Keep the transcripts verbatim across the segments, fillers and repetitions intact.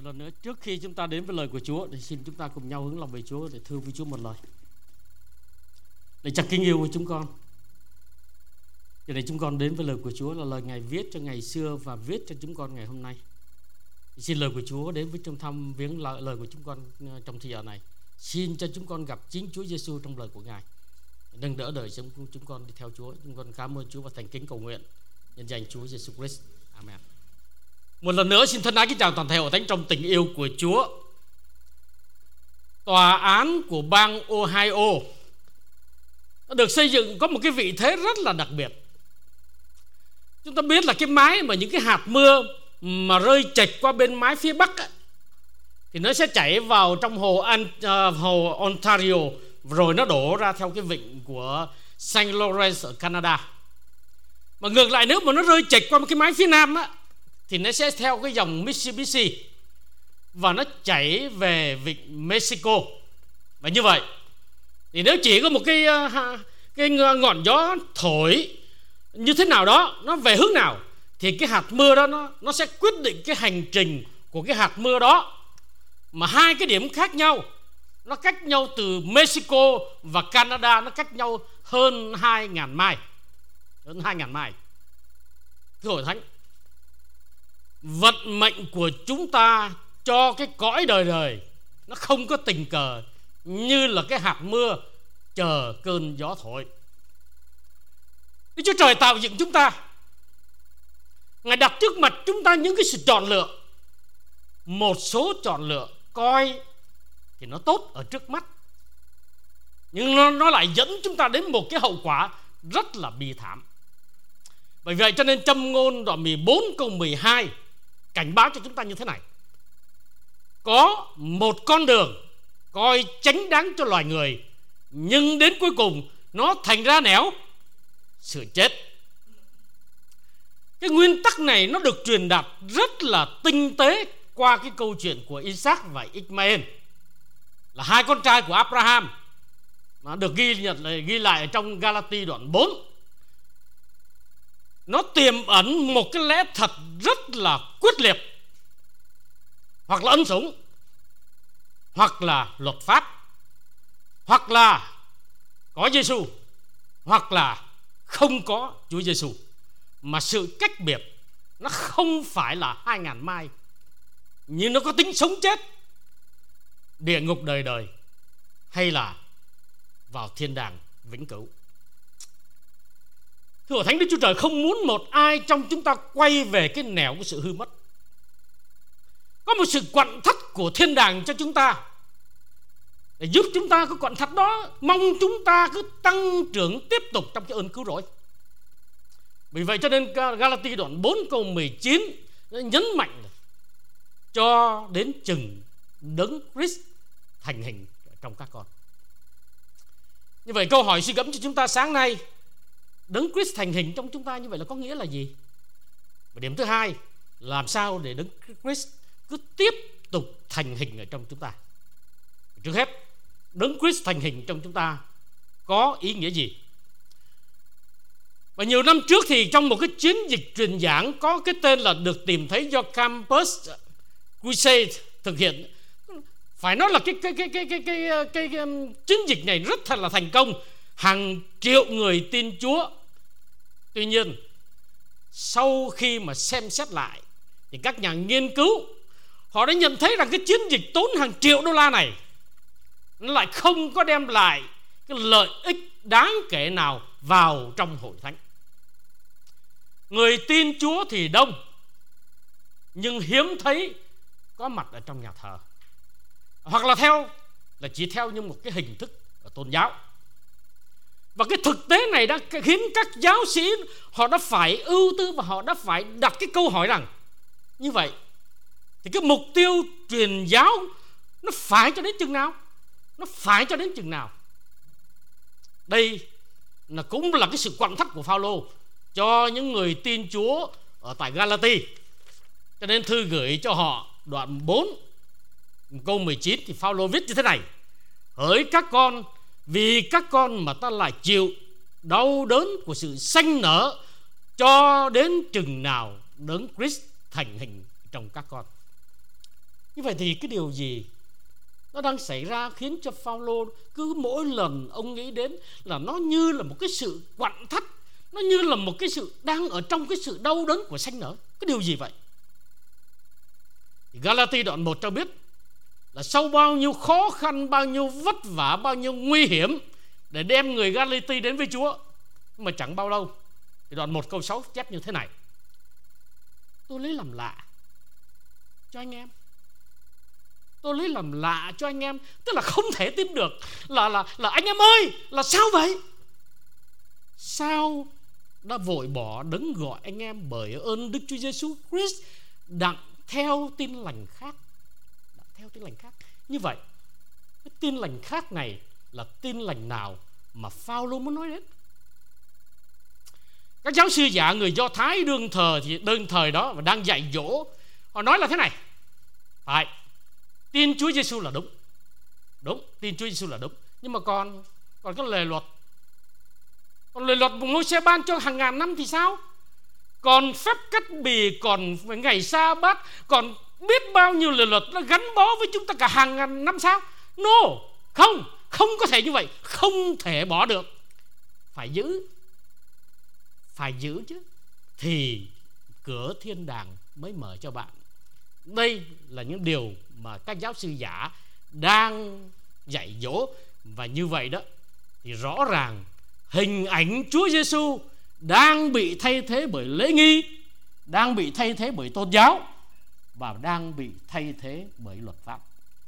Một lần nữa, trước khi chúng ta đến với lời của Chúa, thì xin chúng ta cùng nhau hướng lòng về Chúa để thưa với Chúa một lời. Lạy Cha kính yêu của chúng con, giờ này chúng con đến với lời của Chúa là lời Ngài viết cho ngày xưa và viết cho chúng con ngày hôm nay. Xin lời của Chúa đến với trong thăm viếng lời của chúng con trong thời giờ này. Xin cho chúng con gặp chính Chúa Giêsu trong lời của Ngài. Đừng đỡ đời chúng chúng con đi theo Chúa. Chúng con cảm ơn Chúa và thành kính cầu nguyện nhân danh Chúa Giêsu Christ. Amen. Một lần nữa xin thân ái kính chào toàn thể hội thánh trong tình yêu của Chúa. Tòa án của bang Ohio nó được xây dựng có một cái vị thế rất là đặc biệt. Chúng ta biết là cái mái mà những cái hạt mưa mà rơi chệch qua bên mái phía bắc á, thì nó sẽ chảy vào trong hồ, An, uh, hồ Ontario, rồi nó đổ ra theo cái vịnh của Saint Lawrence ở Canada. Mà ngược lại, nếu mà nó rơi chệch qua một cái mái phía nam á, thì nó sẽ theo cái dòng Mississippi và nó chảy về vịnh Mexico. Và như vậy thì nếu chỉ có một cái, cái ngọn gió thổi như thế nào đó, nó về hướng nào, thì cái hạt mưa đó nó, nó sẽ quyết định cái hành trình của cái hạt mưa đó. Mà hai cái điểm khác nhau, nó cách nhau từ Mexico và Canada, nó cách nhau hơn hai nghìn mai. Hơn hai nghìn mai. Thưa hội thánh, vận mệnh của chúng ta cho cái cõi đời đời nó không có tình cờ như là cái hạt mưa chờ cơn gió thổi. Đức Chúa Trời tạo dựng chúng ta, Ngài đặt trước mặt chúng ta những cái sự chọn lựa. Một số chọn lựa coi thì nó tốt ở trước mắt, nhưng nó, nó lại dẫn chúng ta đến một cái hậu quả rất là bi thảm. Bởi vậy cho nên Châm Ngôn đoạn mười bốn câu mười hai cảnh báo cho chúng ta như thế này: có một con đường coi chánh đáng cho loài người, nhưng đến cuối cùng nó thành ra nẻo sự chết. Cái nguyên tắc này nó được truyền đạt rất là tinh tế qua cái câu chuyện của Isaac và Ishmael, là hai con trai của Abraham, nó được ghi nhận ghi lại ở trong Galati đoạn bốn. Nó tiềm ẩn một cái lẽ thật rất là quyết liệt, hoặc là ân sủng, hoặc là luật pháp, hoặc là có Giêsu, hoặc là không có Chúa Giêsu. Mà sự cách biệt nó không phải là hai ngàn mai, nhưng nó có tính sống chết, địa ngục đời đời, hay là vào thiên đàng vĩnh cửu. Thưa Thánh, Đức Chúa Trời không muốn một ai trong chúng ta quay về cái nẻo của sự hư mất. Có một sự quặn thắt của thiên đàng cho chúng ta, để giúp chúng ta có quặn thắt đó, mong chúng ta cứ tăng trưởng tiếp tục trong cái ơn cứu rỗi. Vì vậy cho nên Galati đoạn bốn câu mười chín nhấn mạnh là cho đến chừng Đấng Christ thành hình trong các con. Như vậy câu hỏi suy gẫm cho chúng ta sáng nay, Đấng Christ thành hình trong chúng ta như vậy là có nghĩa là gì? Và điểm thứ hai, làm sao để Đấng Christ cứ tiếp tục thành hình ở trong chúng ta? Trước hết, Đấng Christ thành hình trong chúng ta có ý nghĩa gì? Và nhiều năm trước thì trong một cái chiến dịch truyền giảng có cái tên là được tìm thấy do Campus Crusade thực hiện, phải nói là cái cái cái cái cái cái, cái, cái, cái chiến dịch này rất thật là thành công, hàng triệu người tin Chúa. Tuy nhiên, sau khi mà xem xét lại thì các nhà nghiên cứu họ đã nhận thấy rằng cái chiến dịch tốn hàng triệu đô la này nó lại không có đem lại cái lợi ích đáng kể nào vào trong hội thánh. Người tin Chúa thì đông, nhưng hiếm thấy có mặt ở trong nhà thờ, hoặc là theo là chỉ theo như một cái hình thức ở tôn giáo. Và cái thực tế này đã khiến các giáo sĩ họ đã phải ưu tư và họ đã phải đặt cái câu hỏi rằng như vậy thì cái mục tiêu truyền giáo nó phải cho đến chừng nào? Nó phải cho đến chừng nào? Đây là cũng là cái sự quặn thắt của Phao-lô cho những người tin Chúa ở tại Galati. Cho nên thư gửi cho họ đoạn bốn câu mười chín thì Phao-lô viết như thế này: hỡi các con, vì các con mà ta lại chịu đau đớn của sự sanh nở cho đến chừng nào Đấng Christ thành hình trong các con. Như vậy thì cái điều gì nó đang xảy ra khiến cho Phaolô cứ mỗi lần ông nghĩ đến là nó như là một cái sự quặn thắt, nó như là một cái sự đang ở trong cái sự đau đớn của sanh nở. Cái điều gì vậy? Galati đoạn một cho biết là sau bao nhiêu khó khăn, bao nhiêu vất vả, bao nhiêu nguy hiểm để đem người Galati đến với Chúa, nhưng mà chẳng bao lâu thì đoạn một câu sáu chép như thế này: tôi lấy làm lạ cho anh em, tôi lấy làm lạ cho anh em, tức là không thể tin được là là là anh em ơi, là sao vậy? Sao đã vội bỏ đấng gọi anh em bởi ơn Đức Chúa Giêsu Christ đặng theo tin lành khác, đặng theo tin lành khác. Như vậy cái tin lành khác này là tin lành nào mà Phaolô muốn nói đến? Các giáo sư giả người Do Thái đương thời thì đơn thời đó và đang dạy dỗ, họ nói là thế này: phải, tin Chúa Giêsu là đúng, đúng, tin Chúa Giêsu là đúng, nhưng mà còn còn cái lề luật, còn lề luật của Môi-se ban cho hàng ngàn năm thì sao? Còn phép cắt bì, còn ngày sa bát, còn biết bao nhiêu lề luật nó gắn bó với chúng ta cả hàng ngàn năm sao? No, không, không có thể như vậy, không thể bỏ được, phải giữ, phải giữ chứ, thì cửa thiên đàng mới mở cho bạn. Đây là những điều mà các giáo sư giả đang dạy dỗ, và như vậy đó thì rõ ràng hình ảnh Chúa Giêsu đang bị thay thế bởi lễ nghi, đang bị thay thế bởi tôn giáo, và đang bị thay thế bởi luật pháp.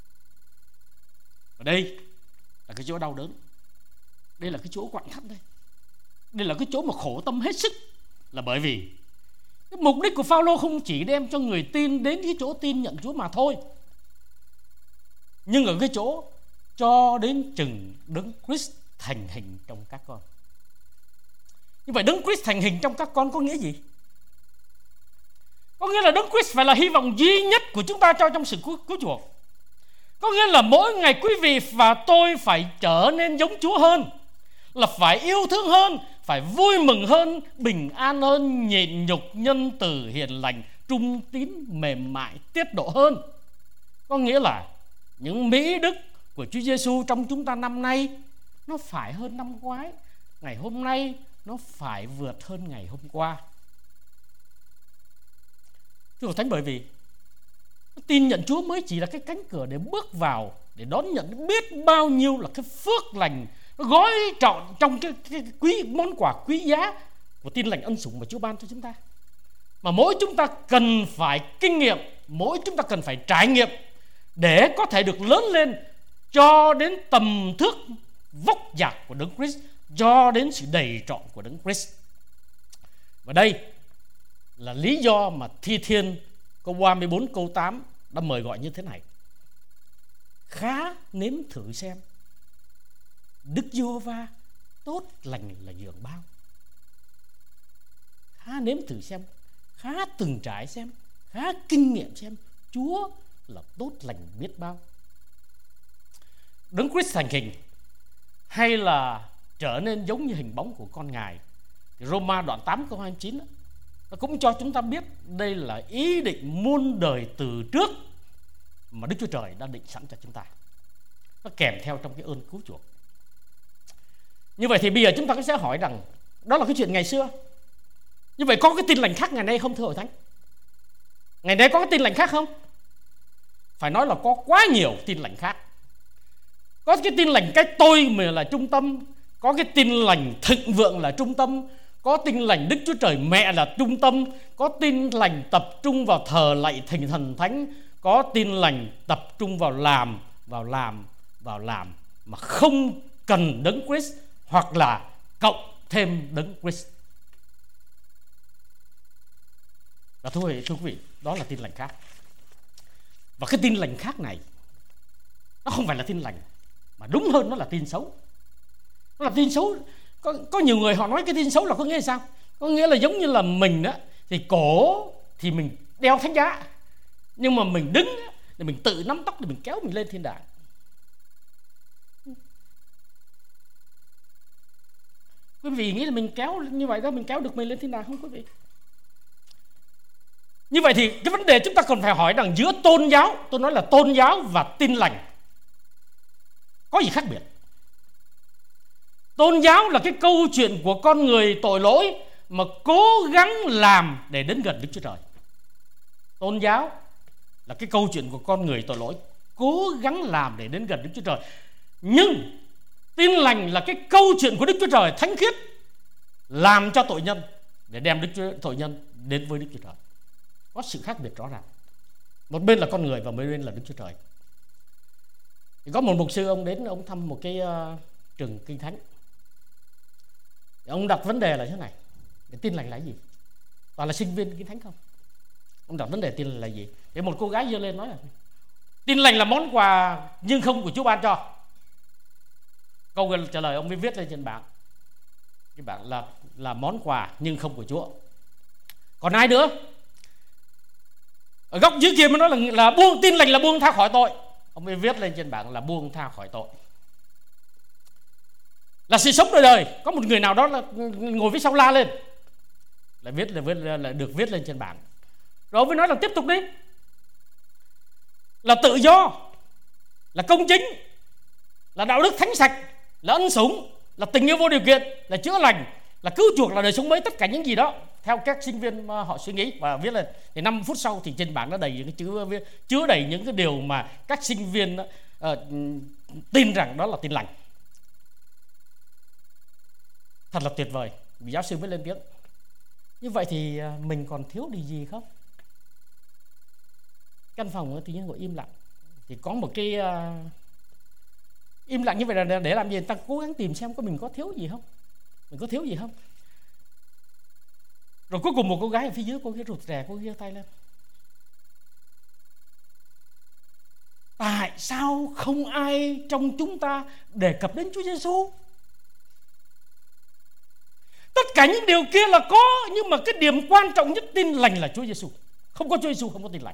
Và đây là cái chỗ đau đớn, đây là cái chỗ quặn thắt, đây đây là cái chỗ mà khổ tâm hết sức, là bởi vì cái mục đích của Phaolô không chỉ đem cho người tin đến cái chỗ tin nhận Chúa mà thôi, nhưng ở cái chỗ cho đến chừng đấng Christ thành hình trong các con. Như vậy đấng Christ thành hình trong các con có nghĩa gì? Có nghĩa là đấng Christ phải là hy vọng duy nhất của chúng ta cho trong sự cứu, cứu chuộc. Có nghĩa là mỗi ngày quý vị và tôi phải trở nên giống Chúa hơn, là phải yêu thương hơn, phải vui mừng hơn, bình an hơn, nhịn nhục, nhân từ, hiền lành, trung tín, mềm mại, tiết độ hơn. Có nghĩa là những mỹ đức của Chúa Giêsu trong chúng ta năm nay nó phải hơn năm ngoái, ngày hôm nay nó phải vượt hơn ngày hôm qua. Thưa Thánh, bởi vì tin nhận Chúa mới chỉ là cái cánh cửa để bước vào, để đón nhận biết bao nhiêu là cái phước lành nó gói trọn trong cái, cái quý món quà quý giá của tin lành ân sủng mà Chúa ban cho chúng ta, mà mỗi chúng ta cần phải kinh nghiệm, mỗi chúng ta cần phải trải nghiệm để có thể được lớn lên cho đến tầm thước vóc dạc của đấng Christ, cho đến sự đầy trọn của đấng Christ. Và đây là lý do mà Thi Thiên câu ba mươi bốn câu tám đã mời gọi như thế này: khá nếm thử xem Đức Giê-hô-va tốt lành là giường bao. Khá nếm thử xem, khá từng trải xem, khá kinh nghiệm xem Chúa là tốt lành biết bao. Đấng Christ thành hình hay là trở nên giống như hình bóng của con Ngài, Roma đoạn tám câu hai mươi chín nó cũng cho chúng ta biết đây là ý định muôn đời từ trước mà Đức Chúa Trời đã định sẵn cho chúng ta, nó kèm theo trong cái ơn cứu chuộc. Như vậy thì bây giờ chúng ta sẽ hỏi rằng đó là cái chuyện ngày xưa. Như vậy có cái tin lành khác ngày nay không thưa Hội Thánh? Ngày nay có cái tin lành khác không? Phải nói là có quá nhiều tin lành khác. Có cái tin lành cái tôi mình là trung tâm, có cái tin lành thịnh vượng là trung tâm, có tin lành Đức Chúa Trời Mẹ là trung tâm, có tin lành tập trung vào thờ lạy Thánh Thần Thánh, có tin lành tập trung vào làm, vào làm, vào làm mà không cần đấng Christ, hoặc là cộng thêm đấng Christ. Và thưa quý vị, đó là tin lành khác. Và cái tin lành khác này nó không phải là tin lành, mà đúng hơn nó là tin xấu. Nó là tin xấu. Có, có nhiều người họ nói cái tin xấu là có nghĩa là sao? Có nghĩa là giống như là mình á, thì cổ thì mình đeo thánh giá, nhưng mà mình đứng á, thì mình tự nắm tóc để mình kéo mình lên thiên đàng. Quý vị nghĩ là mình kéo như vậy đó mình kéo được mình lên thiên đàng không quý vị? Như vậy thì cái vấn đề chúng ta còn phải hỏi rằng giữa tôn giáo, tôi nói là tôn giáo và tin lành, có gì khác biệt? Tôn giáo là cái câu chuyện của con người tội lỗi mà cố gắng làm để đến gần Đức Chúa Trời. Tôn giáo là cái câu chuyện của con người tội lỗi cố gắng làm để đến gần Đức Chúa Trời. Nhưng tin lành là cái câu chuyện của Đức Chúa Trời thánh khiết làm cho tội nhân để đem Đức Chúa, tội nhân đến với Đức Chúa Trời. Có sự khác biệt rõ ràng. Một bên là con người và một bên là Đức Chúa Trời. Thì có một mục sư, ông đến ông thăm một cái uh, trường Kinh Thánh. Ông đặt vấn đề là thế này: để tin lành là gì? Toàn là sinh viên Kinh Thánh không? Ông đặt vấn đề tin lành là gì? Để một cô gái giơ lên nói là tin lành là món quà nhưng không của Chúa ban cho. Câu trả lời ông mới viết lên trên bảng. Cái bảng là là món quà nhưng không của Chúa. Còn ai nữa? Ở góc dưới kia mới nói là, là buông tin lành là buông tha khỏi tội. Ông mới viết lên trên bảng là buông tha khỏi tội, là sự sống đời đời. Có một người nào đó là ngồi phía sau la lên, lại viết là, viết, là được viết lên trên bảng. Rồi ông mới nói là tiếp tục đi, là tự do, là công chính, là đạo đức thánh sạch, là ân sủng, là tình yêu vô điều kiện, là chữa lành, là cứu chuộc, là đời sống mới. Tất cả những gì đó theo các sinh viên họ suy nghĩ và viết lên. Thì năm phút sau thì trên bảng nó đầy những cái chữ, chứa đầy những cái điều mà các sinh viên uh, tin rằng đó là tin lành. Thật là tuyệt vời. Vì giáo sư mới lên tiếng: như vậy thì mình còn thiếu điều gì không? Căn phòng thì ngồi im lặng. Thì có một cái uh, im lặng như vậy là để làm gì? Người ta cố gắng tìm xem có mình có thiếu gì không, mình có thiếu gì không. Rồi cuối cùng một cô gái ở phía dưới, cô kia rụt rè, cô giơ tay lên: tại sao không ai trong chúng ta đề cập đến Chúa Giêsu? Tất cả những điều kia là có, nhưng mà cái điểm quan trọng nhất tin lành là Chúa Giêsu. Không có Chúa Giêsu không có tin lành.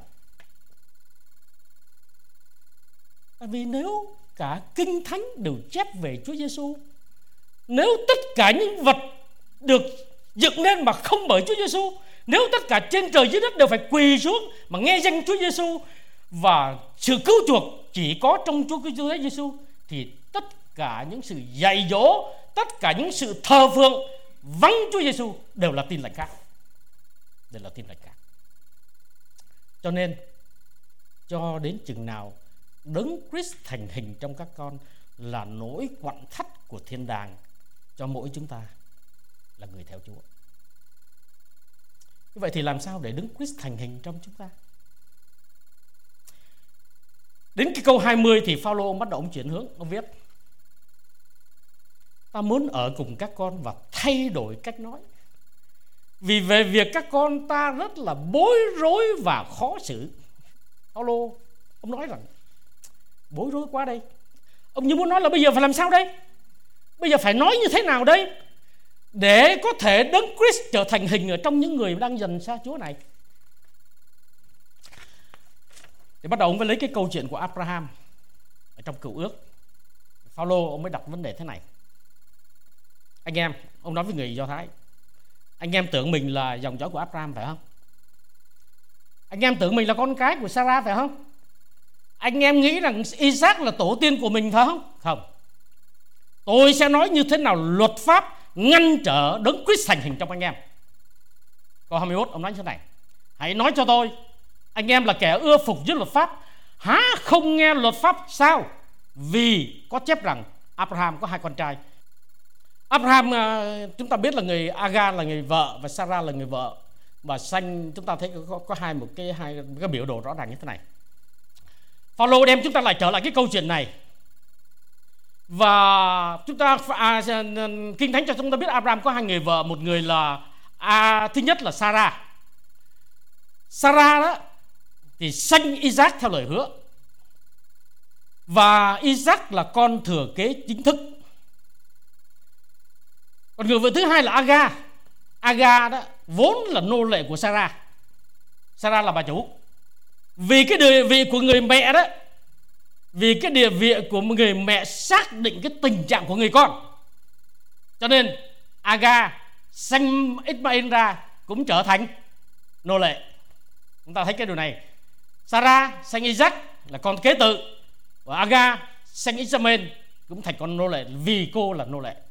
Tại vì nếu cả Kinh Thánh đều chép về Chúa Giêsu, nếu tất cả những vật được dựng nên mà không bởi Chúa Giêsu, nếu tất cả trên trời dưới đất đều phải quỳ xuống mà nghe danh Chúa Giêsu, và sự cứu chuộc chỉ có trong Chúa Giêsu, thì tất cả những sự dạy dỗ, tất cả những sự thờ phượng vắng Chúa Giêsu đều là tin lành khác, đều là tin lành khác. Cho nên cho đến chừng nào Đấng Christ thành hình trong các con là nỗi quặn thắt của thiên đàng cho mỗi chúng ta là người theo Chúa. Như vậy thì làm sao để Đấng Christ thành hình trong chúng ta? Đến cái câu hai mươi thì Phao-lô ông bắt đầu ông chuyển hướng, ông viết: ta muốn ở cùng các con và thay đổi cách nói, vì về việc các con ta rất là bối rối và khó xử. Phao-lô ông nói rằng bối rối quá đây. Ông như muốn nói là bây giờ phải làm sao đây? Bây giờ phải nói như thế nào đây để có thể Đấng Christ trở thành hình ở trong những người đang dần xa Chúa này? Thì bắt đầu ông mới lấy cái câu chuyện của Abraham ở trong Cựu Ước. Phao-lô ông mới đặt vấn đề thế này: anh em, ông nói với người Do Thái, anh em tưởng mình là dòng dõi của Abraham phải không? Anh em tưởng mình là con cái của Sarah phải không? Anh em nghĩ rằng Isaac là tổ tiên của mình phải không? Không. Tôi sẽ nói như thế nào luật pháp ngăn trở Đấng Christ thành hình trong anh em. Câu hai mươi mốt ông nói như thế này: hãy nói cho tôi, anh em là kẻ ưa phục dưới luật pháp, há không nghe luật pháp sao? Vì có chép rằng Abraham có hai con trai. Abraham chúng ta biết là người Agar là người vợ và Sarah là người vợ, và sanh chúng ta thấy có, có hai một cái hai cái biểu đồ rõ ràng như thế này. Phao-lô đem chúng ta lại trở lại cái câu chuyện này, và chúng ta à, Kinh Thánh cho chúng ta biết Abraham có hai người vợ, một người là à, thứ nhất là Sarah. Sarah đó thì sanh Isaac theo lời hứa, và Isaac là con thừa kế chính thức. Còn người vợ thứ hai là Agar. Agar đó vốn là nô lệ của Sarah. Sarah là bà chủ. Vì cái địa vị của người mẹ đó, vì cái địa vị của người mẹ xác định cái tình trạng của người con, cho nên Agar sanh Ismail ra cũng trở thành nô lệ. Chúng ta thấy cái điều này. Sarah sanh Isaac là con kế tự, và Agar sanh Ishmael cũng thành con nô lệ vì cô là nô lệ.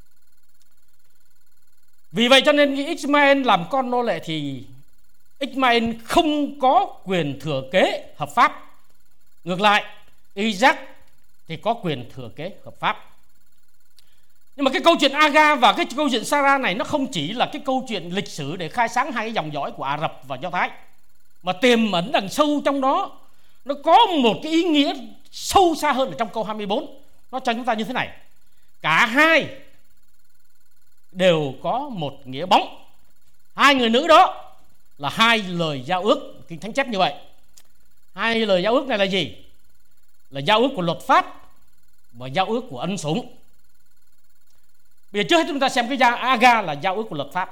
Vì vậy cho nên khi Ishmael làm con nô lệ thì Ishmael không có quyền thừa kế hợp pháp. Ngược lại, Isaac thì có quyền thừa kế hợp pháp. Nhưng mà cái câu chuyện Agar và cái câu chuyện Sarah này nó không chỉ là cái câu chuyện lịch sử để khai sáng hai cái dòng dõi của Ả Rập và Do Thái, mà tiềm ẩn đằng sâu trong đó nó có một cái ý nghĩa sâu xa hơn ở trong câu hai mươi bốn. Nó cho chúng ta như thế này: cả hai đều có một nghĩa bóng. Hai người nữ đó là hai lời giao ước. Kinh Thánh chép như vậy. Hai lời giao ước này là gì? Là giao ước của luật pháp và giao ước của ân sủng. Bây giờ trước hết chúng ta xem cái giao Agar là giao ước của luật pháp.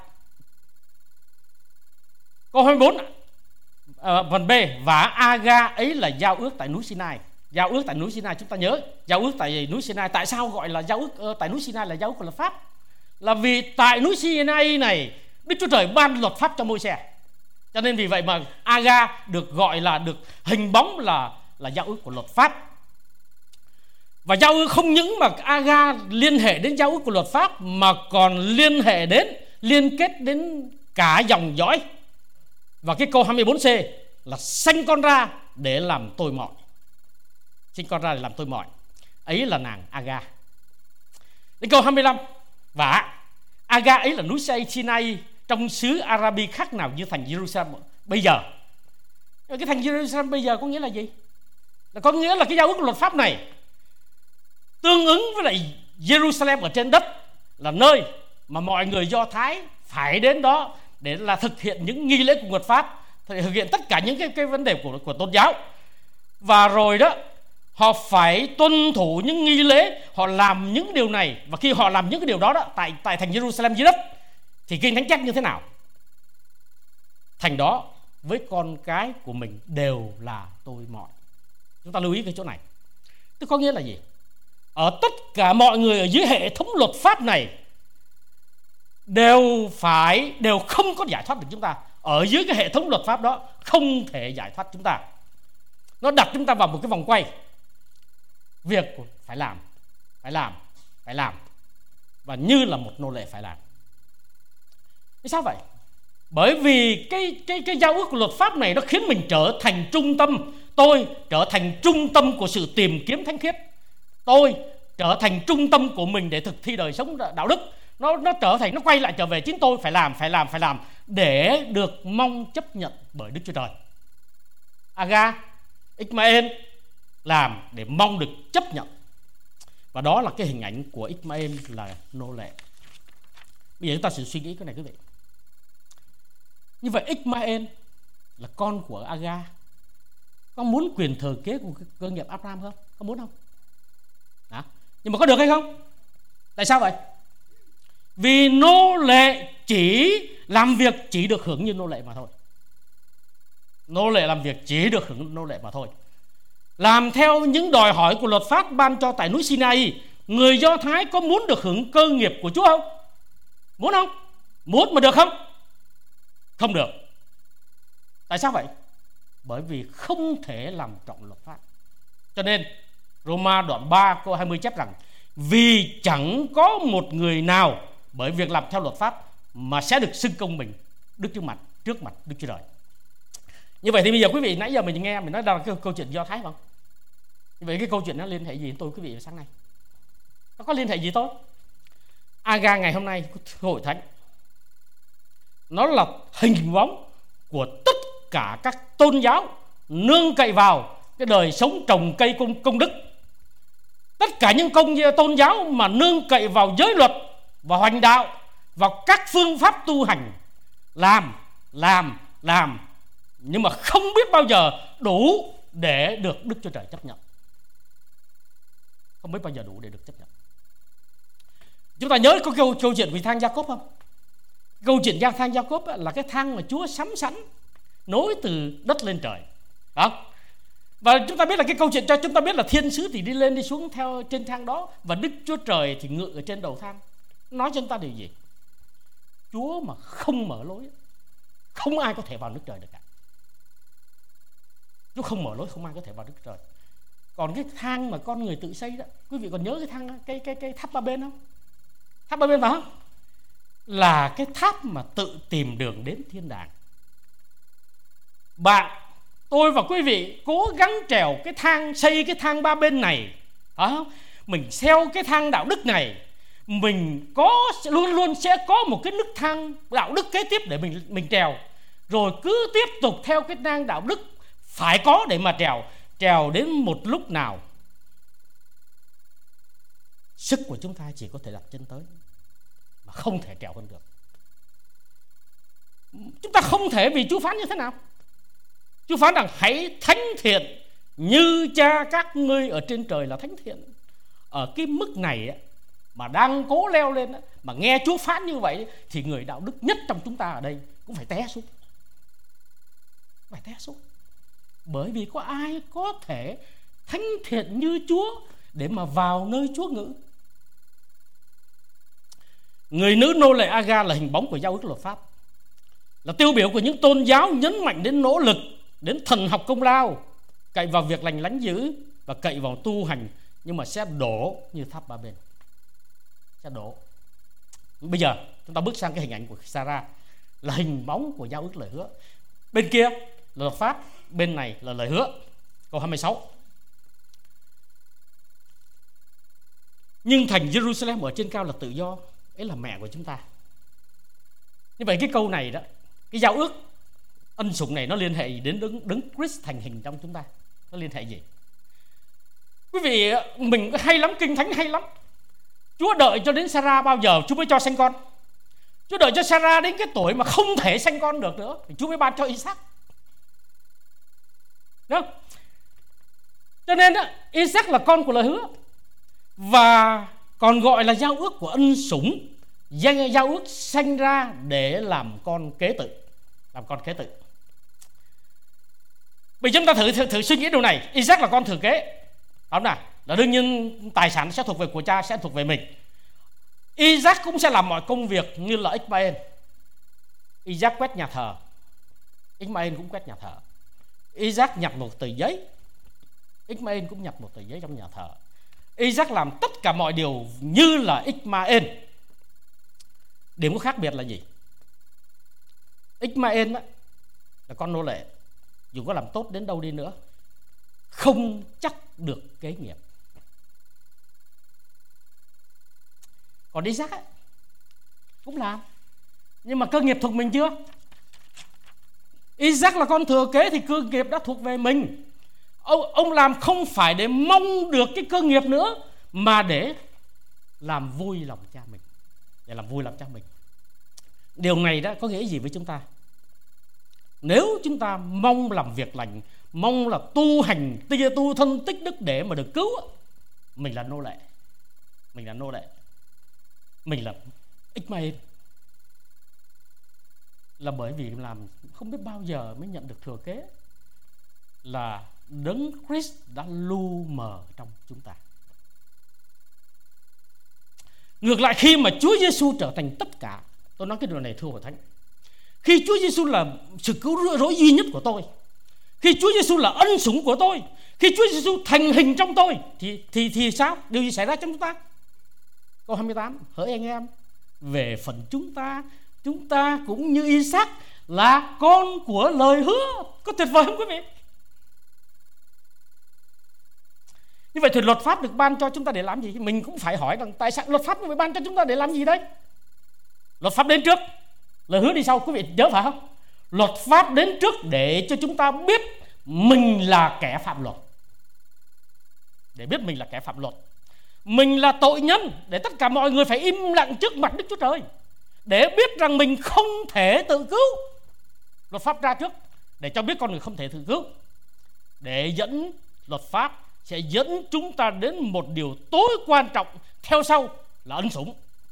Câu hai mươi bốn à, phần B: và Agar ấy là giao ước tại núi Sinai. Giao ước tại núi Sinai, chúng ta nhớ giao ước tại núi Sinai. Tại sao gọi là giao ước uh, tại núi Sinai là giao ước của luật pháp? Là vì tại núi Sinai này Đức Chúa Trời ban luật pháp cho Môi-se. Cho nên vì vậy mà Agar được gọi là được hình bóng là là giao ước của luật pháp. Và giao ước không những mà Agar liên hệ đến giao ước của luật pháp, mà còn liên hệ đến liên kết đến cả dòng dõi. Và cái câu hai mươi bốn C là sanh con ra để làm tôi mọi. Sinh con ra để làm tôi mọi. Ấy là nàng Agar. Đến câu hai mươi lăm: và Agar ấy là núi Sinai trong xứ Arabi khác nào như thành Jerusalem bây giờ. Cái thành Jerusalem bây giờ có nghĩa là gì? Là có nghĩa là cái giao ước của luật pháp này tương ứng với lại Jerusalem ở trên đất, là nơi mà mọi người Do Thái phải đến đó để là thực hiện những nghi lễ của luật pháp, thực hiện tất cả những cái, cái vấn đề của, của tôn giáo. Và rồi đó, họ phải tuân thủ những nghi lễ, họ làm những điều này. Và khi họ làm những cái điều đó, đó tại, tại thành Jerusalem dưới đất, thì Kinh Thánh chép như thế nào? Thành đó với con cái của mình đều là tôi mọi. Chúng ta lưu ý cái chỗ này. Tức có nghĩa là gì? Ở tất cả mọi người ở dưới hệ thống luật pháp này đều phải đều không có giải thoát được chúng ta. Ở dưới cái hệ thống luật pháp đó không thể giải thoát chúng ta. Nó đặt chúng ta vào một cái vòng quay. Việc phải làm, phải làm, phải làm, và như là một nô lệ phải làm. Thế sao vậy? Bởi vì cái, cái, cái giao ước của luật pháp này nó khiến mình trở thành trung tâm. Tôi trở thành trung tâm của sự tìm kiếm thánh khiết. Tôi trở thành trung tâm của mình để thực thi đời sống đạo đức. Nó, nó trở thành, nó quay lại trở về chính tôi phải làm, phải làm, phải làm để được mong chấp nhận bởi Đức Chúa Trời. Agar, Ishmael làm để mong được chấp nhận. Và đó là cái hình ảnh của Ishmael là nô lệ. Bây giờ chúng ta sẽ suy nghĩ cái này quý vị. Như vậy Ishmael là con của Agar, có muốn quyền thừa kế của cơ nghiệp Abraham không? Có muốn không? Đó. Nhưng mà có được hay không? Tại sao vậy? Vì nô lệ chỉ làm việc chỉ được hưởng như nô lệ mà thôi. Nô lệ làm việc chỉ được hưởng nô lệ mà thôi. Làm theo những đòi hỏi của luật pháp ban cho tại núi Sinai, người Do Thái có muốn được hưởng cơ nghiệp của Chúa không? Muốn không? Muốn mà được không? Không được. Tại sao vậy? Bởi vì không thể làm trọn luật pháp. Cho nên Roma đoạn ba câu hai mươi chép rằng: vì chẳng có một người nào bởi việc làm theo luật pháp mà sẽ được xưng công mình Đức trước mặt trước mặt Đức Chúa Trời. Như vậy thì bây giờ quý vị, nãy giờ mình nghe mình nói là cái câu chuyện Do Thái không? Như vậy cái câu chuyện nó liên hệ gì đến tôi quý vị sáng nay? Nó có liên hệ gì tôi? Agar ngày hôm nay hội thánh nó là hình bóng của tất cả các tôn giáo nương cậy vào cái đời sống trồng cây công, công đức. Tất cả những công tôn giáo mà nương cậy vào giới luật và hoành đạo, vào các phương pháp tu hành, làm, làm, làm, nhưng mà không biết bao giờ đủ để được Đức Chúa Trời chấp nhận. Không biết bao giờ đủ để được chấp nhận. Chúng ta nhớ có câu, câu chuyện về thang Gia-cốp không? Câu chuyện thang Gia-cốp là cái thang mà Chúa sắm sẵn nối từ đất lên trời. Đó. Và chúng ta biết là cái câu chuyện cho chúng ta biết là thiên sứ thì đi lên đi xuống theo trên thang đó, và Đức Chúa Trời thì ngự ở trên đầu thang. Nói cho chúng ta điều gì? Chúa mà không mở lối, không ai có thể vào nước trời được cả. Chúa không mở lối, không ai có thể vào Đức Trời. Còn cái thang mà con người tự xây đó, quý vị còn nhớ cái thang cái cái cái tháp ba bên không? Tháp ba bên phải không? Là cái tháp mà tự tìm đường đến thiên đàng. Bạn, tôi và quý vị cố gắng trèo cái thang, xây cái thang ba bên này, phải không? Mình xeo cái thang đạo đức này, mình có luôn luôn sẽ có một cái nấc thang đạo đức kế tiếp để mình mình trèo, rồi cứ tiếp tục theo cái thang đạo đức phải có để mà trèo, trèo đến một lúc nào sức của chúng ta chỉ có thể đặt chân tới mà không thể trèo hơn được. Chúng ta không thể, vì Chúa phán như thế nào? Chúa phán rằng hãy thánh thiện như cha các ngươi ở trên trời là thánh thiện. Ở cái mức này mà đang cố leo lên, mà nghe Chúa phán như vậy, thì người đạo đức nhất trong chúng ta ở đây cũng phải té xuống, phải té xuống. Bởi vì có ai có thể thánh thiện như Chúa để mà vào nơi Chúa ngự? Người nữ nô lệ Aga là hình bóng của giao ước luật pháp, là tiêu biểu của những tôn giáo nhấn mạnh đến nỗ lực, đến thần học công lao, cậy vào việc lành lánh dữ và cậy vào tu hành, nhưng mà sẽ đổ như tháp ba bên, sẽ đổ. Bây giờ chúng ta bước sang cái hình ảnh của Sarah, là hình bóng của giao ước lời hứa. Bên kia là luật pháp, bên này là lời hứa. Câu hai mươi sáu. Nhưng thành Jerusalem ở trên cao là tự do, ấy là mẹ của chúng ta. Như vậy cái câu này đó, cái giao ước ân sủng này nó liên hệ đến đấng đấng Christ thành hình trong chúng ta. Nó liên hệ gì? Quý vị, mình hay lắm, kinh thánh hay lắm. Chúa đợi cho đến Sarah bao giờ Chúa mới cho sanh con? Chúa đợi cho Sarah đến cái tuổi mà không thể sanh con được nữa thì Chúa mới ban cho Isaac. Đúng không? Cho nên đó, Isaac là con của lời hứa, và còn gọi là giao ước của ân sủng. Giao ước sanh ra để làm con kế tự, làm con kế tự. Bây giờ chúng ta thử, thử, thử suy nghĩ điều này. Isaac là con thừa kế, đúng nào? Là đương nhiên tài sản sẽ thuộc về của cha, sẽ thuộc về mình. Isaac cũng sẽ làm mọi công việc như là Ishmael. Isaac quét nhà thờ, Ishmael cũng quét nhà thờ. Isaac nhặt một tờ giấy, Ishmael cũng nhặt một tờ giấy trong nhà thờ. Isaac làm tất cả mọi điều như là Ishmael. Điểm có khác biệt là gì? Ishmael là con nô lệ, dù có làm tốt đến đâu đi nữa không chắc được kế nghiệp. Còn Isaac ấy, cũng làm, nhưng mà cơ nghiệp thuộc mình chưa? Isaac là con thừa kế thì cơ nghiệp đã thuộc về mình. Ông, ông làm không phải để mong được cái cơ nghiệp nữa, mà để làm vui lòng cha mình, để làm vui lòng cha mình. Điều này đã có nghĩa gì với chúng ta? Nếu chúng ta mong làm việc lành, mong là tu hành, tia tu thân tích đức để mà được cứu, mình là nô lệ. Mình là nô lệ. Mình là Ishmael. Là bởi vì làm không biết bao giờ mới nhận được thừa kế, là đấng Christ đã lu mờ trong chúng ta. Ngược lại, khi mà Chúa Giêsu trở thành tất cả, tôi nói cái điều này thưa hội thánh, khi Chúa Giêsu là sự cứu rỗi duy nhất của tôi, khi Chúa Giêsu là ân sủng của tôi, khi Chúa Giêsu thành hình trong tôi, thì thì thì sao? Điều gì xảy ra trong chúng ta? Câu hai mươi tám: hỡi anh em, về phần chúng ta, chúng ta cũng như Isaac là con của lời hứa. Có tuyệt vời không quý vị? Như vậy thì luật pháp được ban cho chúng ta để làm gì? Mình cũng phải hỏi rằng tại sao luật pháp được ban cho chúng ta để làm gì đấy? Luật pháp đến trước, lời hứa đi sau, quý vị nhớ phải không? Luật pháp đến trước để cho chúng ta biết mình là kẻ phạm luật. Để biết mình là kẻ phạm luật, mình là tội nhân, để tất cả mọi người phải im lặng trước mặt Đức Chúa Trời, để biết rằng mình không thể tự cứu. Luật pháp ra trước để cho biết con người không thể tự cứu, để dẫn luật pháp sẽ dẫn chúng ta đến một điều tối quan trọng theo sau là ân sủng.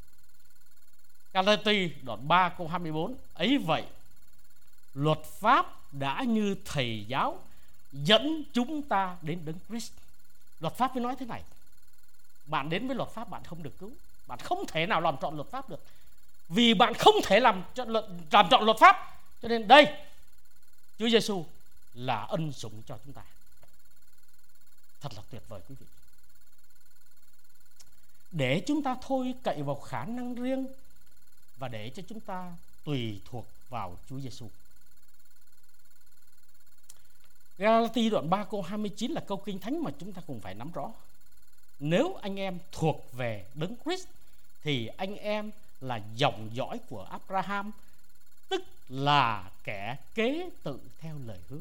Galati đoạn ba câu hai mươi bốn: ấy vậy luật pháp đã như thầy giáo dẫn chúng ta đến đấng Christ. Luật pháp mới nói thế này: bạn đến với luật pháp bạn không được cứu, bạn không thể nào làm trọn luật pháp được, vì bạn không thể làm trọn, làm trọn luật pháp. Cho nên đây, Chúa Giêsu là ân sủng cho chúng ta. Thật là tuyệt vời quý vị. Để chúng ta thôi cậy vào khả năng riêng và để cho chúng ta tùy thuộc vào Chúa Giêsu. Galati đoạn ba câu hai mươi chín là câu kinh thánh mà chúng ta cũng phải nắm rõ. Nếu anh em thuộc về Đấng Christ thì anh em là dòng dõi của Abraham, tức là kẻ kế tự theo lời hứa.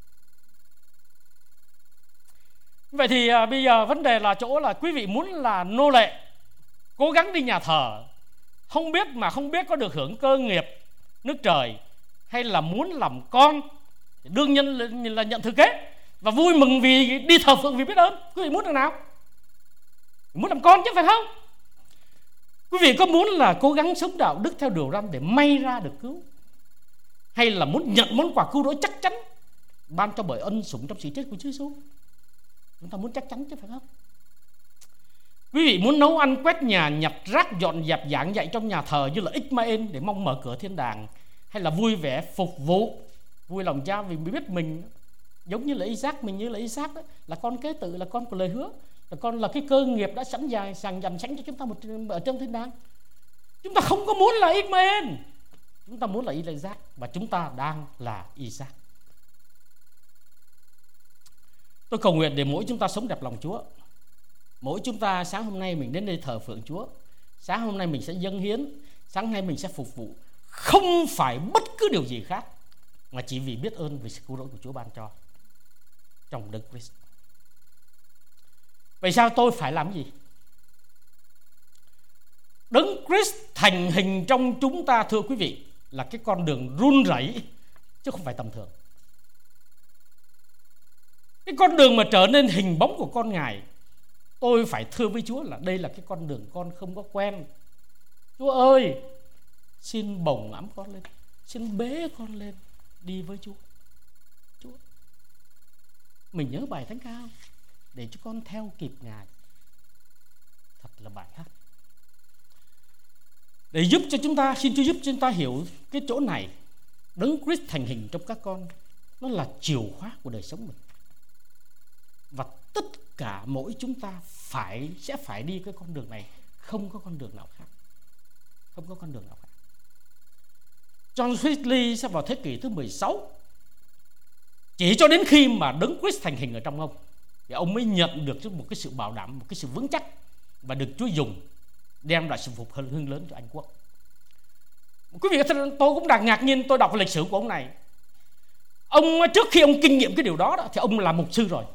Vậy thì à, bây giờ vấn đề là chỗ là quý vị muốn là nô lệ, cố gắng đi nhà thờ, không biết mà không biết có được hưởng cơ nghiệp nước trời, hay là muốn làm con, đương nhiên là, là nhận thừa kế và vui mừng vì đi thờ phượng vì biết ơn. Quý vị muốn thế nào? Muốn làm con chứ phải không? Quý vị có muốn là cố gắng sống đạo đức theo điều răn để may ra được cứu, hay là muốn nhận món quà cứu rỗi chắc chắn ban cho bởi ân sủng trong sự chết của Chúa Giêsu? Chúng ta muốn chắc chắn chứ phải không? Quý vị muốn nấu ăn, quét nhà, nhặt rác, dọn dẹp, giảng dạy trong nhà thờ như là Ismael để mong mở cửa thiên đàng, hay là vui vẻ phục vụ, vui lòng cha vì biết mình giống như là Isaac, mình như là Isaac đó, là con kế tự, là con của lời hứa, là con là cái cơ nghiệp đã sẵn dài sàng dành sẵn cho chúng ta một ở trong thiên đàng. Chúng ta không có muốn là Ismael, chúng ta muốn là Isaac, và chúng ta đang là Isaac. Tôi cầu nguyện để mỗi chúng ta sống đẹp lòng Chúa. Mỗi chúng ta sáng hôm nay mình đến đây thờ phượng Chúa, sáng hôm nay mình sẽ dâng hiến, sáng nay mình sẽ phục vụ, không phải bất cứ điều gì khác, mà chỉ vì biết ơn vì sự cứu rỗi của Chúa ban cho trong Đấng Christ. Vậy sao tôi phải làm gì? Đấng Christ thành hình trong chúng ta, thưa quý vị, là cái con đường run rẩy chứ không phải tầm thường. Cái con đường mà trở nên hình bóng của con Ngài, tôi phải thưa với Chúa là đây là cái con đường con không có quen. Chúa ơi, xin bồng ẵm con lên, xin bế con lên đi với Chúa. Chúa, mình nhớ bài thánh ca để cho con theo kịp Ngài. Thật là bài hát để giúp cho chúng ta, xin Chúa giúp cho chúng ta hiểu cái chỗ này. Đấng Christ thành hình trong các con, nó là chìa khóa của đời sống mình, và tất cả mỗi chúng ta phải sẽ phải đi cái con đường này, không có con đường nào khác, không có con đường nào khác. John Wesley sẽ vào thế kỷ thứ mười sáu, chỉ cho đến khi mà Đấng Christ thành hình ở trong ông thì ông mới nhận được một cái sự bảo đảm, một cái sự vững chắc, và được Chúa dùng đem lại sự phục hưng lớn cho Anh quốc. Quý vị, tôi cũng đang ngạc nhiên, tôi đọc lịch sử của ông này. Ông trước khi ông kinh nghiệm cái điều đó, đó thì ông là mục sư rồi,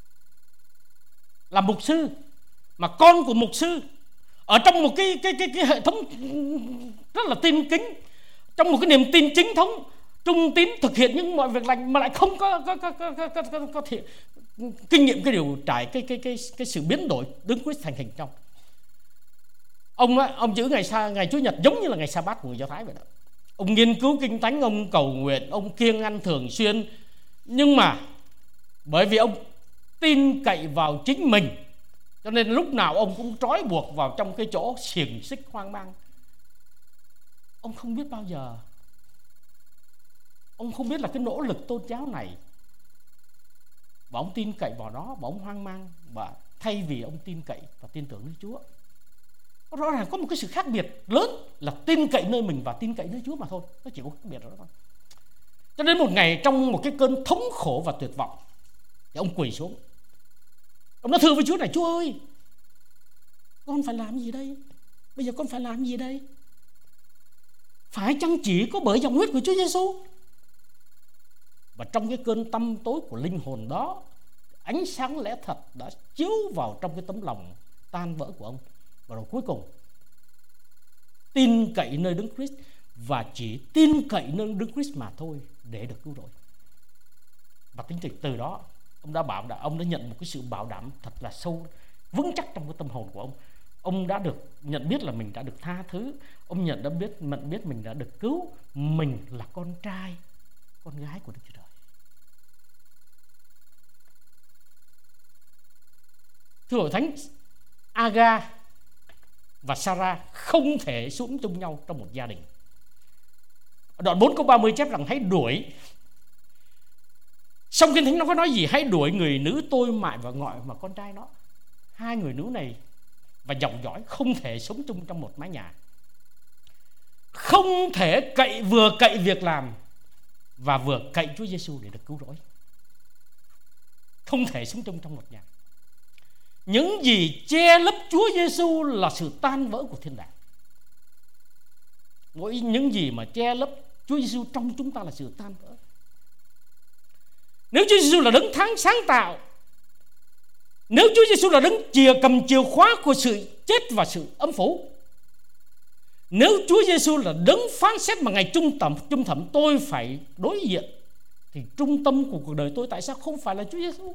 là mục sư, mà con của mục sư, ở trong một cái cái cái, cái hệ thống rất là tin kính, trong một cái niềm tin chính thống, trung tín, thực hiện những mọi việc lành, mà lại không có có có có có, có, có, có thể kinh nghiệm cái điều trải cái cái cái cái sự biến đổi Đấng Christ thành hình trong ông. Ông giữ ngày sa ngày Chủ nhật giống như là ngày sa bát của người Do Thái vậy đó. Ông nghiên cứu kinh thánh, ông cầu nguyện, ông kiêng ăn thường xuyên, nhưng mà bởi vì ông tin cậy vào chính mình, cho nên lúc nào ông cũng trói buộc vào trong cái chỗ xiềng xích hoang mang. Ông không biết bao giờ, ông không biết là cái nỗ lực tôn giáo này, và ông tin cậy vào đó, và ông hoang mang, và thay vì ông tin cậy và tin tưởng nơi Chúa. Rõ ràng có một cái sự khác biệt lớn là tin cậy nơi mình và tin cậy nơi Chúa mà thôi. Nó chỉ có khác biệt đó thôi. Cho đến một ngày trong một cái cơn thống khổ và tuyệt vọng thì ông quỳ xuống, ông nói thưa với Chúa này: Chúa ơi, con phải làm gì đây? Bây giờ con phải làm gì đây? Phải chăng chỉ có bởi dòng huyết của Chúa Giêsu? Và trong cái cơn tăm tối của linh hồn đó, ánh sáng lẽ thật đã chiếu vào trong cái tấm lòng tan vỡ của ông. Và rồi cuối cùng tin cậy nơi Đấng Christ, và chỉ tin cậy nơi Đấng Christ mà thôi để được cứu rỗi. Và tính từ từ đó ông đã bảo, ông đã nhận một cái sự bảo đảm thật là sâu, vững chắc trong cái tâm hồn của ông. Ông đã được nhận biết là mình đã được tha thứ. Ông nhận đã biết nhận biết mình đã được cứu. Mình là con trai, con gái của Đức Chúa Trời. Thưa hội thánh, Aga và Sarah không thể xuống chung nhau trong một gia đình. Đoạn bốn câu ba mươi chép rằng: hãy đuổi Trong Kinh Thánh nó có nói gì? Hãy đuổi người nữ tôi mại và gọi mà con trai nó. Hai người nữ này và dòng dõi không thể sống chung trong một mái nhà, không thể cậy vừa cậy việc làm và vừa cậy Chúa Giêsu để được cứu rỗi. Không thể sống chung trong một nhà. Những gì che lấp Chúa Giêsu là sự tan vỡ của thiên đàng. Mỗi những gì mà che lấp Chúa Giêsu trong chúng ta là sự tan vỡ. Nếu Chúa Giêsu là đấng thắng sáng tạo, nếu Chúa Giêsu là đấng chìa cầm chìa khóa của sự chết và sự âm phủ, nếu Chúa Giêsu là đấng phán xét mà ngày trung thẩm trung thẩm tôi phải đối diện, thì trung tâm của cuộc đời tôi tại sao không phải là Chúa Giêsu?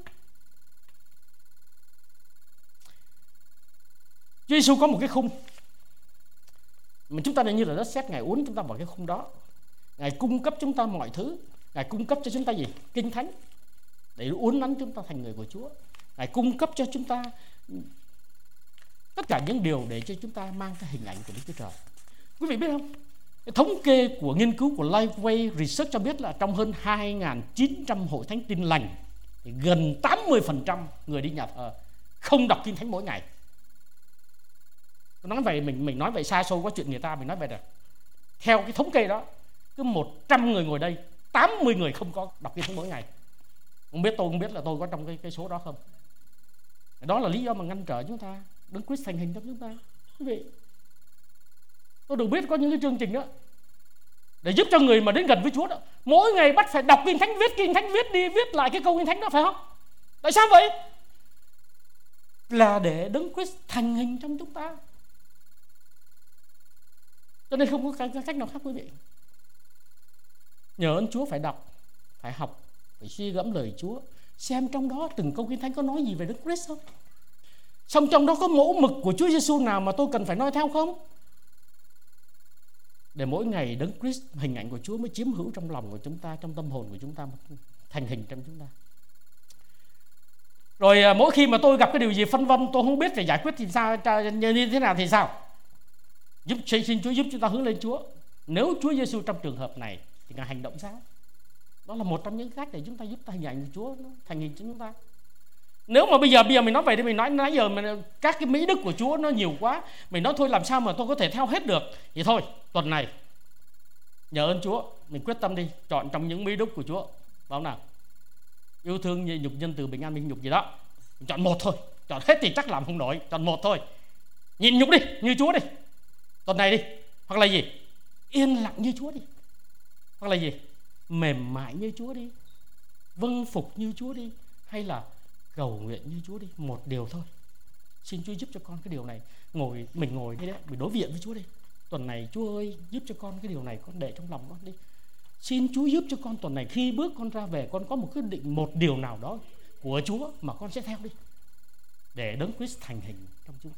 Chúa Giêsu có một cái khung mà chúng ta như là đất sét, Ngài uốn chúng ta vào cái khung đó. Ngài cung cấp chúng ta mọi thứ. Ngài cung cấp cho chúng ta gì? Kinh Thánh để uốn nắn chúng ta thành người của Chúa. Ngài cung cấp cho chúng ta tất cả những điều để cho chúng ta mang cái hình ảnh của Đức Chúa Trời. Quý vị biết không? Cái thống kê của nghiên cứu của Lifeway Research cho biết là trong hơn hai nghìn chín trăm hội thánh tin lành thì gần tám mươi phần trăm người đi nhà thờ không đọc Kinh Thánh mỗi ngày. Tôi nói vậy, mình mình nói vậy xa xôi quá chuyện người ta, mình nói vậy là theo cái thống kê đó, cứ một trăm người ngồi đây, tám mươi người không có đọc Kinh Thánh mỗi ngày. Không biết tôi không biết là tôi có trong cái, cái số đó không. Đó là lý do mà ngăn trở chúng ta Đấng Christ thành hình trong chúng ta. Quý vị, tôi được biết có những cái chương trình đó để giúp cho người mà đến gần với Chúa đó, mỗi ngày bắt phải đọc Kinh Thánh, viết Kinh Thánh, viết đi viết lại cái câu Kinh Thánh đó, phải không? Tại sao vậy? Là để Đấng Christ thành hình trong chúng ta. Cho nên không có cách nào khác quý vị. Nhờ ơn Chúa phải đọc, phải học, phải suy gẫm lời Chúa, xem trong đó từng câu Kinh Thánh có nói gì về Đấng Christ không? Xong trong đó có mẫu mực của Chúa Giêsu nào mà tôi cần phải noi theo không? Để mỗi ngày Đấng Christ, hình ảnh của Chúa mới chiếm hữu trong lòng của chúng ta, trong tâm hồn của chúng ta, thành hình trong chúng ta. Rồi mỗi khi mà tôi gặp cái điều gì phân vân, tôi không biết phải giải quyết thì sao, như thế nào thì sao, giúp xin Chúa giúp chúng ta hướng lên Chúa. Nếu Chúa Giêsu trong trường hợp này thì Ngài hành động sao? Đó là một trong những cách để chúng ta giúp ta hình ảnh của Chúa nó thành hình cho chúng ta. Nếu mà bây giờ bây giờ mình nói vậy thì mình nói nãy giờ mình, các cái mỹ đức của Chúa nó nhiều quá, mình nói thôi làm sao mà tôi có thể theo hết được, thì thôi tuần này nhờ ơn Chúa mình quyết tâm đi, chọn trong những mỹ đức của Chúa, bảo nào yêu thương, nhục, nhân từ, bình an, minh nhục gì đó, mình chọn một thôi, chọn hết thì chắc làm không nổi, chọn một thôi. Nhịn nhục đi như Chúa đi tuần này đi, hoặc là gì yên lặng như Chúa đi, hoặc là gì mềm mại như Chúa đi, vâng phục như Chúa đi, hay là cầu nguyện như Chúa đi. Một điều thôi, xin Chúa giúp cho con cái điều này. Ngồi mình ngồi đây đấy, mình đối diện với Chúa đi, tuần này Chúa ơi giúp cho con cái điều này, con để trong lòng con đi. Xin Chúa giúp cho con tuần này khi bước con ra về, con có một quyết định, một điều nào đó của Chúa mà con sẽ theo đi, để Đấng Christ thành hình trong chúng ta.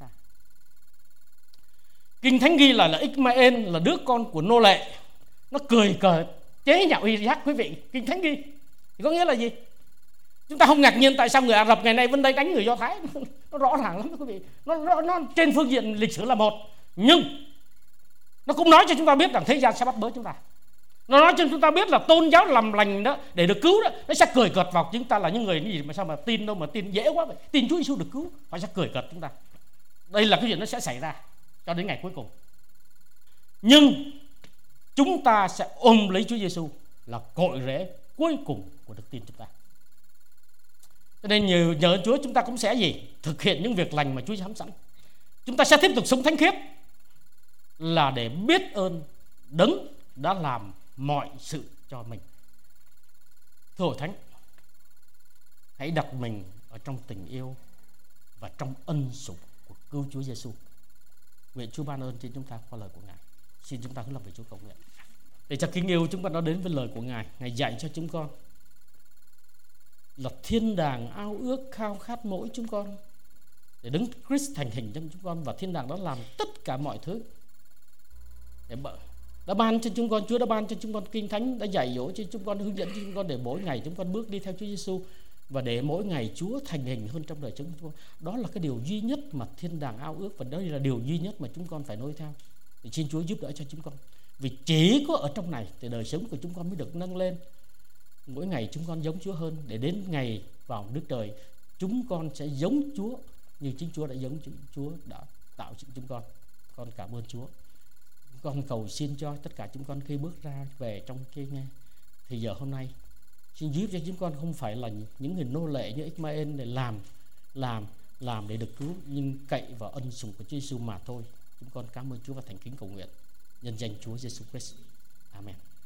Kinh Thánh ghi là là Ishmael là đứa con của nô lệ, nó cười cợt chế nhạo Isaac. Quý vị, Kinh Thánh ghi thì có nghĩa là gì? Chúng ta không ngạc nhiên tại sao người Ả Rập ngày nay vẫn đây đánh người Do Thái. Nó rõ ràng lắm quý vị. Nó, nó, nó trên phương diện lịch sử là một, nhưng nó cũng nói cho chúng ta biết rằng thế gian sẽ bắt bớ chúng ta. Nó nói cho chúng ta biết là tôn giáo làm lành đó để được cứu đó, nó sẽ cười cợt vào chúng ta là những người gì mà sao mà tin đâu mà tin dễ quá vậy. Tin Chúa Giêsu được cứu, họ sẽ cười cợt chúng ta. Đây là cái chuyện nó sẽ xảy ra cho đến ngày cuối cùng. Nhưng chúng ta sẽ ôm lấy Chúa Giêsu là cội rễ cuối cùng của đức tin chúng ta. Cho nên nhờ, nhờ Chúa chúng ta cũng sẽ gì? Thực hiện những việc lành mà Chúa sắm sẵn. Chúng ta sẽ tiếp tục sống thánh khiết là để biết ơn Đấng đã làm mọi sự cho mình. Thưa hội thánh, hãy đặt mình ở trong tình yêu và trong ân sủng của cứu Chúa Giêsu. Nguyện Chúa ban ơn trên chúng ta qua lời của Ngài. Xin chúng ta hướng lòng về Chúa cầu nguyện. Để cho kính yêu chúng ta nói đến với lời của Ngài. Ngài dạy cho chúng con là thiên đàng ao ước khao khát mỗi chúng con để Đấng Christ thành hình trong chúng con, và thiên đàng đã làm tất cả mọi thứ để đã ban cho chúng con. Chúa đã ban cho chúng con Kinh Thánh, đã dạy dỗ cho chúng con, hướng dẫn cho chúng con để mỗi ngày chúng con bước đi theo Chúa Giêsu, và để mỗi ngày Chúa thành hình hơn trong đời chúng con. Đó là cái điều duy nhất mà thiên đàng ao ước, và đây là điều duy nhất mà chúng con phải nối theo. Thì xin Chúa giúp đỡ cho chúng con, vì chỉ có ở trong này thì đời sống của chúng con mới được nâng lên, mỗi ngày chúng con giống Chúa hơn, để đến ngày vào nước trời chúng con sẽ giống Chúa như chính Chúa đã giống Chúa đã tạo dựng chúng con. Con cảm ơn Chúa. Con cầu xin cho tất cả chúng con khi bước ra về trong cái thì giờ hôm nay, xin giúp cho chúng con không phải là những người nô lệ như Ishmael để làm làm làm để được cứu, nhưng cậy vào ân sủng của Chúa Giêsu mà thôi. Chúng con cảm ơn Chúa và thành kính cầu nguyện nhân danh Chúa Giêsu Christ. Amen.